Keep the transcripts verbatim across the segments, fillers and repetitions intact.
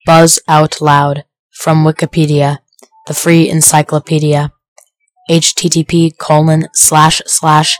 Buzz Out Loud, from Wikipedia, the free encyclopedia, http colon slash slash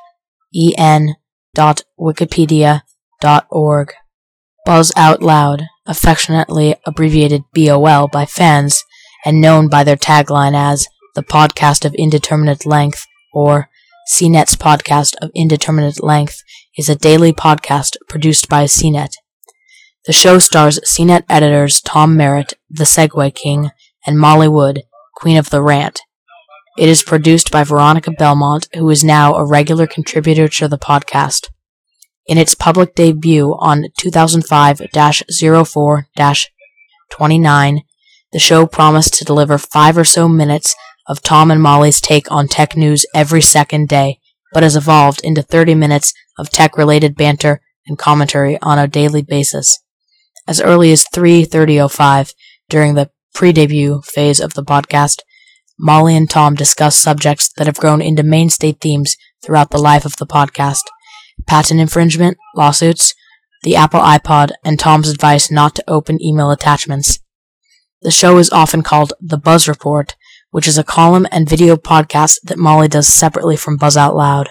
en dot wikipedia dot org. Buzz Out Loud, affectionately abbreviated B O L by fans, and known by their tagline as the podcast of indeterminate length, or C NET's podcast of indeterminate length, is a daily podcast produced by C NET. The show stars C NET editors Tom Merritt, the Segway King, and Molly Wood, Queen of the Rant. It is produced by Veronica Belmont, who is now a regular contributor to the podcast. In its public debut on two thousand five dash oh four dash twenty-nine, the show promised to deliver five or so minutes of Tom and Molly's take on tech news every second day, but has evolved into thirty minutes of tech-related banter and commentary on a daily basis. As early as three thirty oh five, during the pre-debut phase of the podcast, Molly and Tom discuss subjects that have grown into mainstay themes throughout the life of the podcast: patent infringement, lawsuits, the Apple iPod, and Tom's advice not to open email attachments. The show is often called The Buzz Report, which is a column and video podcast that Molly does separately from Buzz Out Loud.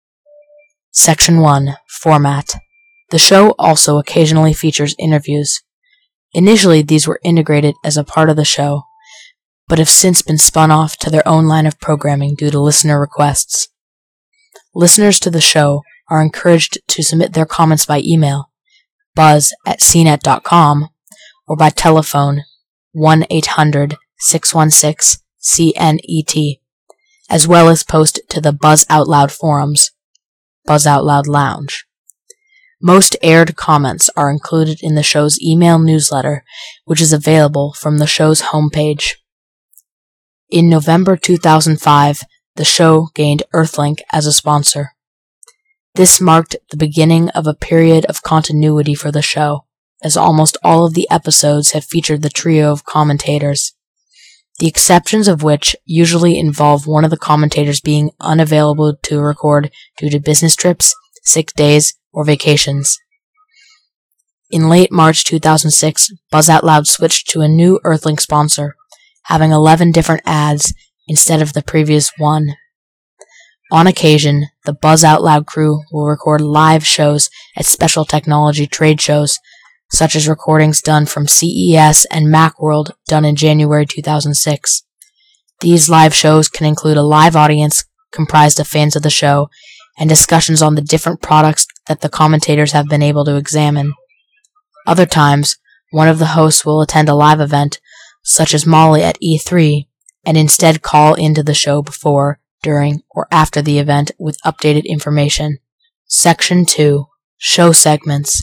Section one. Format. The show also occasionally features interviews. Initially, these were integrated as a part of the show, but have since been spun off to their own line of programming due to listener requests. Listeners to the show are encouraged to submit their comments by email, buzz at c net dot com, or by telephone, one eight hundred six one six C N E T, as well as post to the Buzz Out Loud forums, Buzz Out Loud Lounge. Most aired comments are included in the show's email newsletter, which is available from the show's homepage. In November two thousand five, the show gained Earthlink as a sponsor. This marked the beginning of a period of continuity for the show, as almost all of the episodes have featured the trio of commentators, the exceptions of which usually involve one of the commentators being unavailable to record due to business trips, sick days, or vacations. In late March two thousand six, Buzz Out Loud switched to a new Earthlink sponsor, having eleven different ads instead of the previous one. On occasion, the Buzz Out Loud crew will record live shows at special technology trade shows, such as recordings done from C E S and Macworld done in January two thousand six. These live shows can include a live audience comprised of fans of the show and discussions on the different products that the commentators have been able to examine. Other times, one of the hosts will attend a live event, such as Molly at E three, and instead call into the show before, during, or after the event with updated information. Section two. Show segments.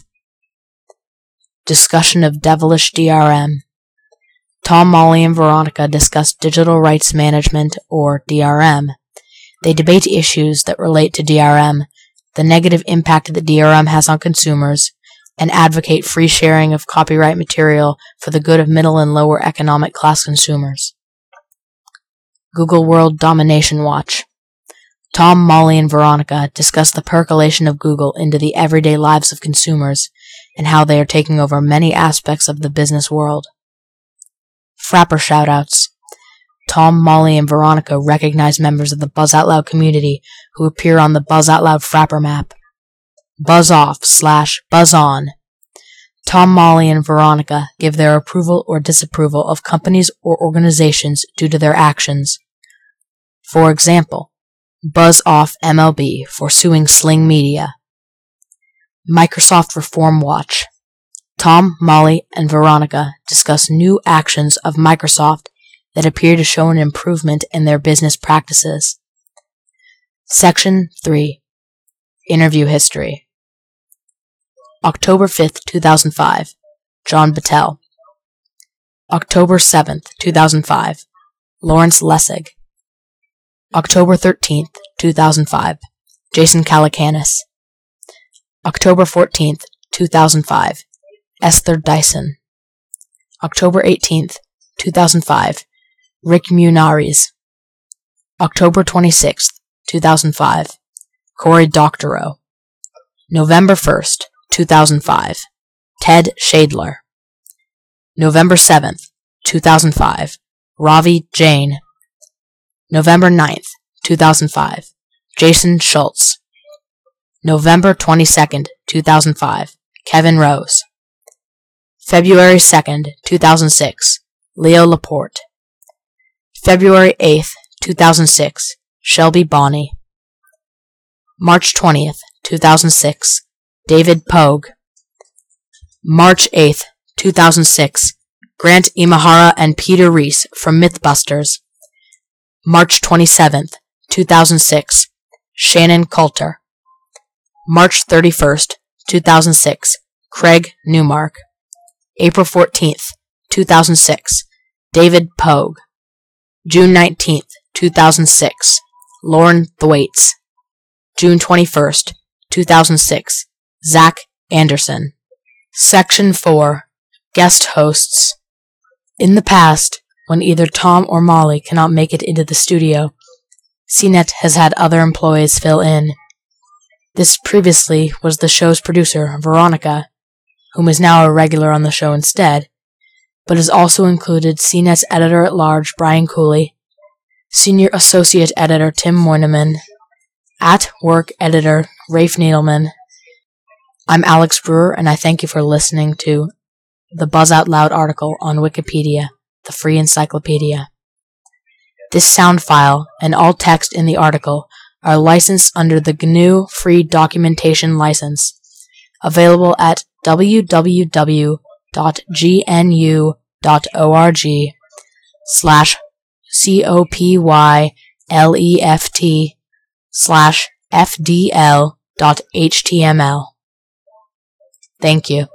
Discussion of devilish D R M. Tom, Molly, and Veronica discuss digital rights management, or D R M. They debate issues that relate to D R M, the negative impact that D R M has on consumers, and advocate free sharing of copyright material for the good of middle and lower economic class consumers. Google World Domination Watch. Tom, Molly, and Veronica discuss the percolation of Google into the everyday lives of consumers and how they are taking over many aspects of the business world. Frapper Shoutouts. Tom, Molly, and Veronica recognize members of the Buzz Out Loud community who appear on the Buzz Out Loud Frapper map. Buzz Off slash Buzz On. Tom, Molly, and Veronica give their approval or disapproval of companies or organizations due to their actions. For example, Buzz Off M L B for suing Sling Media. Microsoft Reform Watch. Tom, Molly, and Veronica discuss new actions of Microsoft that appear to show an improvement in their business practices. Section three. Interview History. October fifth, two thousand five. John Battelle. October seventh, two thousand five. Lawrence Lessig. October thirteenth, two thousand five. Jason Calacanis. October fourteenth, two thousand five. Esther Dyson. October eighteenth, two thousand five. Rick Munarriz. October twenty-sixth, two thousand five. Cory Doctorow. November first, two thousand five. Ted Shadler. November seventh, two thousand five, Ravi Jain. November ninth, two thousand five, Jason Schultz. November twenty-second, two thousand five, Kevin Rose. February second, two thousand six, Leo Laporte. February eighth, two thousand six, Shelby Bonney. March twentieth, two thousand six, David Pogue. March eighth, two thousand six, Grant Imahara and Peter Reese from Mythbusters. March twenty-seventh, two thousand six, Shannon Coulter. March thirty-first, two thousand six, Craig Newmark. April fourteenth, two thousand six, David Pogue. June nineteenth, two thousand six, Lauren Thwaites. June twenty-first, two thousand six, Zach Anderson. Section four. Guest hosts. In the past, when either Tom or Molly cannot make it into the studio, C net has had other employees fill in. This previously was the show's producer, Veronica, whom is now a regular on the show instead, but has also included C net's editor-at-large, Brian Cooley, senior associate editor, Tim Moyniman, at-work editor, Rafe Needleman. I'm Alex Brewer, and I thank you for listening to the Buzz Out Loud article on Wikipedia, the free encyclopedia. This sound file and all text in the article are licensed under the G N U Free Documentation License, available at w w w dot g n u dot org slash c o p y l e f t slash f d l dot h t m l. Thank you.